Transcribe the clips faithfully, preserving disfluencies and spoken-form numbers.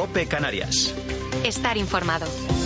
COPE Canarias. Estar informado.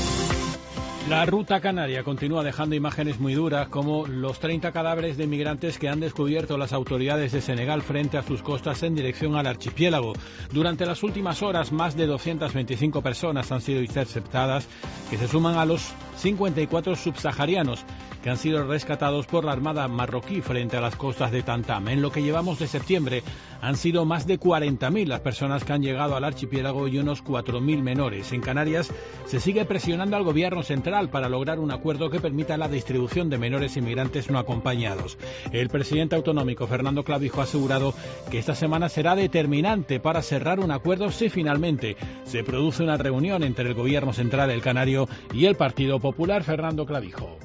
La ruta canaria continúa dejando imágenes muy duras, como los treinta cadáveres de inmigrantes que han descubierto las autoridades de Senegal frente a sus costas en dirección al archipiélago. Durante las últimas horas, más de doscientas veinticinco personas han sido interceptadas, que se suman a los cincuenta y cuatro subsaharianos que han sido rescatados por la Armada marroquí frente a las costas de Tantam. En lo que llevamos de septiembre, han sido más de cuarenta mil las personas que han llegado al archipiélago y unos cuatro mil menores. En Canarias se sigue presionando al gobierno central para lograr un acuerdo que permita la distribución de menores inmigrantes no acompañados. El presidente autonómico, Fernando Clavijo, ha asegurado que esta semana será determinante para cerrar un acuerdo si finalmente se produce una reunión entre el gobierno central, el canario, y el Partido Popular. Fernando Clavijo.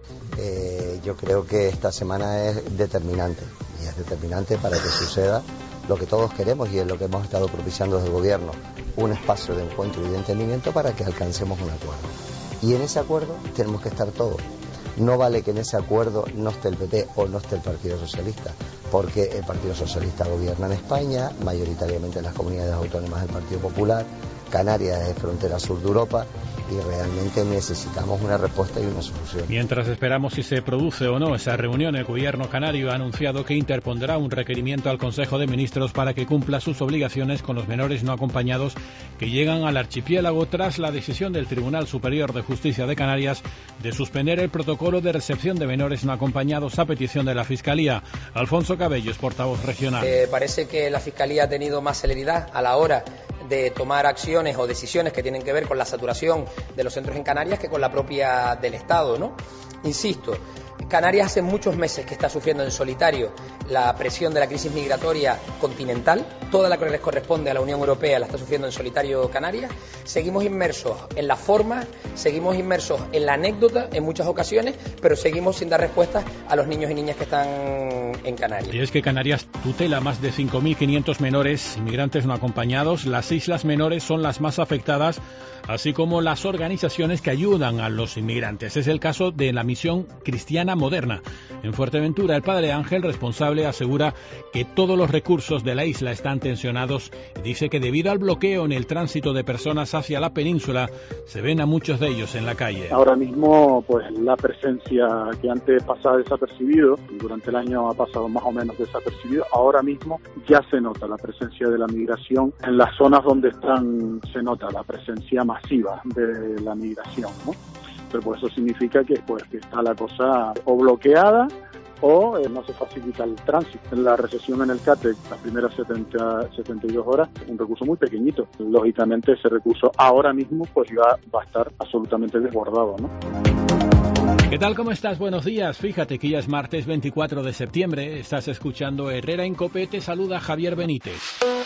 Eh, yo creo que esta semana es determinante, y es determinante para que suceda lo que todos queremos y es lo que hemos estado propiciando desde el gobierno, un espacio de encuentro y de entendimiento para que alcancemos un acuerdo. Y en ese acuerdo tenemos que estar todos. No vale que en ese acuerdo no esté el P P o no esté el Partido Socialista, porque el Partido Socialista gobierna en España, mayoritariamente en las comunidades autónomas del Partido Popular, Canarias es frontera sur de Europa y realmente necesitamos una respuesta y una solución. Mientras esperamos si se produce o no esa reunión, el gobierno canario ha anunciado que interpondrá un requerimiento al Consejo de Ministros para que cumpla sus obligaciones con los menores no acompañados que llegan al archipiélago tras la decisión del Tribunal Superior de Justicia de Canarias de suspender el protocolo de recepción de menores no acompañados a petición de la Fiscalía. Alfonso Cabellos, portavoz regional. Eh, parece que la Fiscalía ha tenido más celeridad a la hora de tomar acciones o decisiones que tienen que ver con la saturación de los centros en Canarias que con la propia del Estado, ¿no? Insisto, Canarias hace muchos meses que está sufriendo en solitario la presión de la crisis migratoria continental, toda la que les corresponde a la Unión Europea la está sufriendo en solitario Canarias. Seguimos inmersos en la forma, seguimos inmersos en la anécdota en muchas ocasiones, pero seguimos sin dar respuestas a los niños y niñas que están en Canarias. Y es que Canarias tutela más de cinco mil quinientos menores inmigrantes no acompañados. Las islas menores son las más afectadas, así como las organizaciones que ayudan a los inmigrantes. Es el caso de la Misión Cristiana Moderna. En Fuerteventura, el padre Ángel, responsable, asegura que todos los recursos de la isla están tensionados y dice que debido al bloqueo en el tránsito de personas hacia la península, se ven a muchos de ellos en la calle. Ahora mismo, pues la presencia que antes pasaba desapercibido, durante el año ha pasado más o menos desapercibido, ahora mismo ya se nota la presencia de la migración en las zonas donde están, se nota la presencia masiva de la migración, ¿no? Pero pues eso significa que pues que está la cosa o bloqueada o eh, no se facilita el tránsito. La recesión en el CATEC, las primeras setenta, setenta y dos horas, es un recurso muy pequeñito. Lógicamente ese recurso ahora mismo pues ya va a estar absolutamente desbordado, ¿no? ¿Qué tal? ¿Cómo estás? Buenos días. Fíjate que ya es martes veinticuatro de septiembre. Estás escuchando Herrera en COPE. Te saluda Javier Benítez.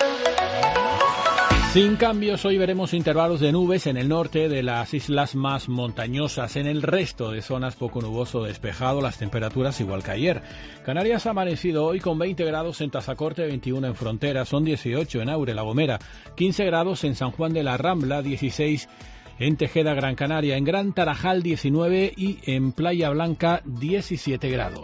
Sin cambios, hoy veremos intervalos de nubes en el norte de las islas más montañosas. En el resto de zonas poco nuboso despejado, las temperaturas igual que ayer. Canarias ha amanecido hoy con veinte grados en Tazacorte, veintiuno en Frontera, son dieciocho en Aure, La Gomera, quince grados en San Juan de la Rambla, dieciséis en Tejeda, Gran Canaria, en Gran Tarajal diecinueve y en Playa Blanca diecisiete grados.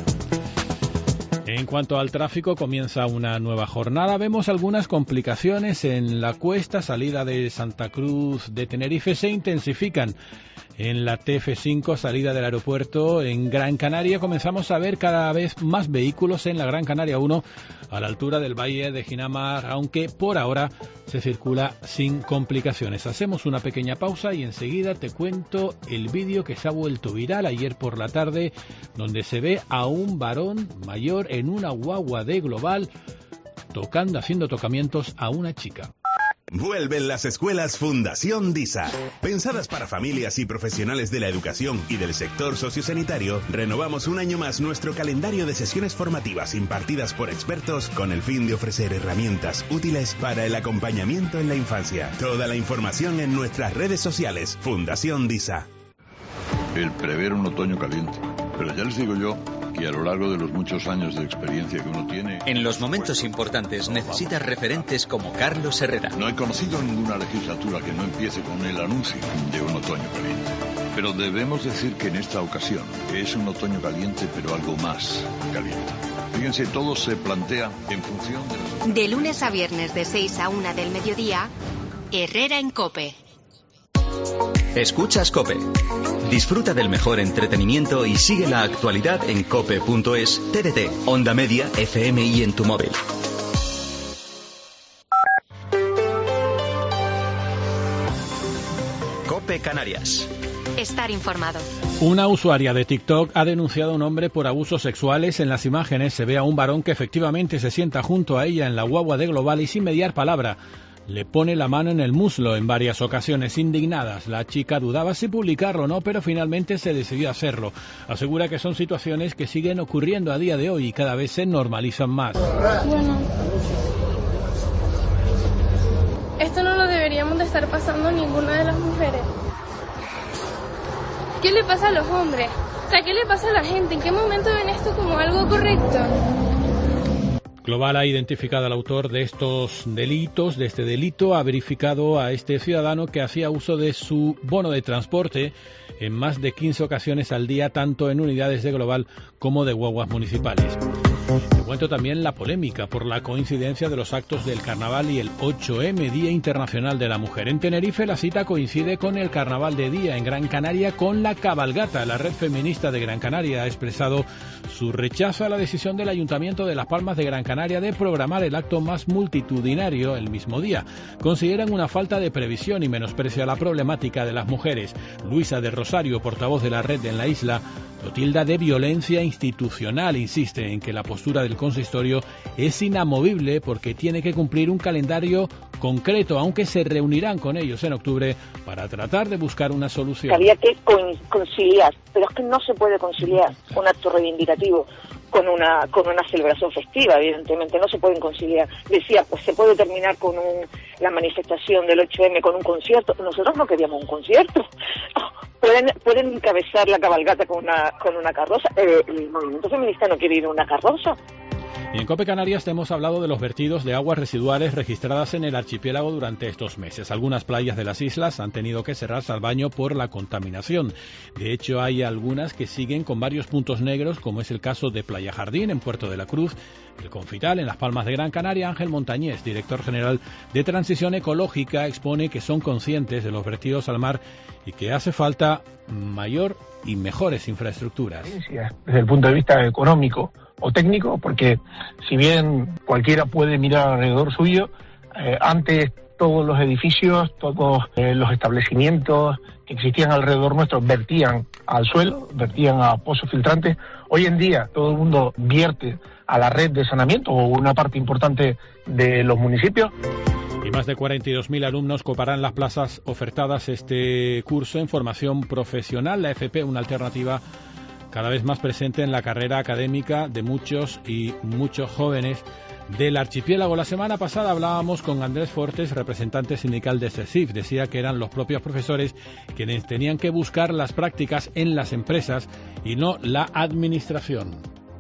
En cuanto al tráfico, comienza una nueva jornada. Vemos algunas complicaciones en la cuesta, salida de Santa Cruz de Tenerife, se intensifican en la T F cinco, salida del aeropuerto en Gran Canaria. Comenzamos a ver cada vez más vehículos en la Gran Canaria uno a la altura del Valle de Ginamar, aunque por ahora se circula sin complicaciones. Hacemos una pequeña pausa y enseguida te cuento el vídeo que se ha vuelto viral ayer por la tarde, donde se ve a un varón mayor en una guagua de Global tocando, haciendo tocamientos a una chica. Vuelven las escuelas Fundación DISA. Pensadas para familias y profesionales de la educación y del sector sociosanitario, renovamos un año más nuestro calendario de sesiones formativas impartidas por expertos con el fin de ofrecer herramientas útiles para el acompañamiento en la infancia. Toda la información en nuestras redes sociales. Fundación DISA. El prever un otoño caliente. Pero ya les digo yo que a lo largo de los muchos años de experiencia que uno tiene... En los momentos importantes necesitas referentes como Carlos Herrera. No he conocido ninguna legislatura que no empiece con el anuncio de un otoño caliente. Pero debemos decir que en esta ocasión es un otoño caliente, pero algo más caliente. Fíjense, todo se plantea en función de... Los... De lunes a viernes de seis a una del mediodía, Herrera en COPE. Escuchas COPE. Disfruta del mejor entretenimiento y sigue la actualidad en cope punto es, T D T, Onda Media, F M y en tu móvil. COPE Canarias. Estar informado. Una usuaria de TikTok ha denunciado a un hombre por abusos sexuales. En las imágenes se ve a un varón que efectivamente se sienta junto a ella en la guagua de Global y sin mediar palabra le pone la mano en el muslo en varias ocasiones. Indignadas, la chica dudaba si publicarlo o no, pero finalmente se decidió a hacerlo. Asegura que son situaciones que siguen ocurriendo a día de hoy y cada vez se normalizan más. Bueno, esto no lo deberíamos de estar pasando ninguna de las mujeres. ¿Qué le pasa a los hombres? O sea, ¿qué le pasa a la gente? ¿En qué momento ven esto como algo correcto? Global ha identificado al autor de estos delitos, de este delito, ha verificado a este ciudadano que hacía uso de su bono de transporte en más de quince ocasiones al día, tanto en unidades de Global como de guaguas municipales. Te cuento también la polémica por la coincidencia de los actos del Carnaval y el ocho eme, Día Internacional de la Mujer. En Tenerife la cita coincide con el Carnaval de día, en Gran Canaria con la cabalgata. La Red Feminista de Gran Canaria ha expresado su rechazo a la decisión del Ayuntamiento de Las Palmas de Gran Canaria de programar el acto más multitudinario el mismo día. Consideran una falta de previsión y menosprecio a la problemática de las mujeres. Luisa de Rosario, portavoz de la red en la isla, lo tilda de violencia institucional. Insiste en que la postura del consistorio es inamovible porque tiene que cumplir un calendario concreto, aunque se reunirán con ellos en octubre para tratar de buscar una solución. Había que conciliar, pero es que no se puede conciliar un acto reivindicativo con una con una celebración festiva, evidentemente no se pueden conciliar. Decía, pues se puede terminar con un, la manifestación del ocho eme con un concierto. Nosotros no queríamos un concierto. Pueden, pueden encabezar la cabalgata con una con una carroza. Eh, el movimiento feminista no quiere ir en una carroza. Y en COPE Canarias te hemos hablado de los vertidos de aguas residuales registradas en el archipiélago durante estos meses. Algunas playas de las islas han tenido que cerrarse al baño por la contaminación. De hecho, hay algunas que siguen con varios puntos negros, como es el caso de Playa Jardín, en Puerto de la Cruz, el Confital, en Las Palmas de Gran Canaria. Ángel Montañés, director general de Transición Ecológica, expone que son conscientes de los vertidos al mar y que hace falta mayor y mejores infraestructuras. Desde el punto de vista económico o técnico, porque si bien cualquiera puede mirar alrededor suyo, eh, antes todos los edificios, todos eh, los establecimientos que existían alrededor nuestro vertían al suelo, vertían a pozos filtrantes. Hoy en día todo el mundo vierte a la red de saneamiento o una parte importante de los municipios. Y más de cuarenta y dos mil alumnos coparán las plazas ofertadas este curso en formación profesional. La F P, una alternativa cada vez más presente en la carrera académica de muchos y muchos jóvenes del archipiélago. La semana pasada hablábamos con Andrés Fortes, representante sindical de CESIF. Decía que eran los propios profesores quienes tenían que buscar las prácticas en las empresas y no la administración.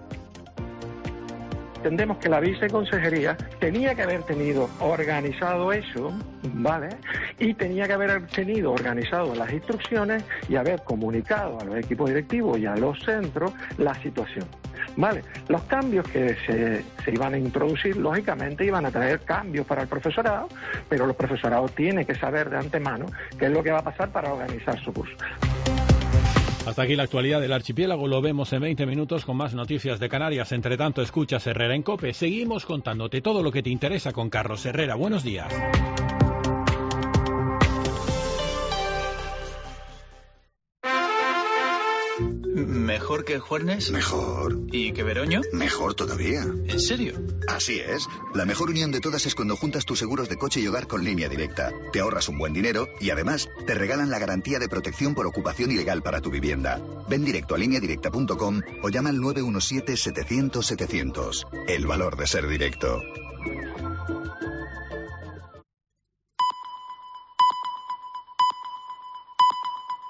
Entendemos que la viceconsejería tenía que haber tenido organizado eso, ¿vale? Y tenía que haber tenido organizado las instrucciones y haber comunicado a los equipos directivos y a los centros la situación, ¿vale? Los cambios que se, se iban a introducir, lógicamente, iban a traer cambios para el profesorado, pero los profesorados tienen que saber de antemano qué es lo que va a pasar para organizar su curso. Hasta aquí la actualidad del archipiélago. Lo vemos en veinte minutos con más noticias de Canarias. Entre tanto, escuchas Herrera en COPE. Seguimos contándote todo lo que te interesa con Carlos Herrera. Buenos días. ¿Mejor que Juernes? Mejor. ¿Y que Veroño? Mejor todavía. ¿En serio? Así es. La mejor unión de todas es cuando juntas tus seguros de coche y hogar con Línea Directa. Te ahorras un buen dinero y además te regalan la garantía de protección por ocupación ilegal para tu vivienda. Ven directo a línea directa punto com o llama al nueve uno siete, setecientos, setecientos. El valor de ser directo.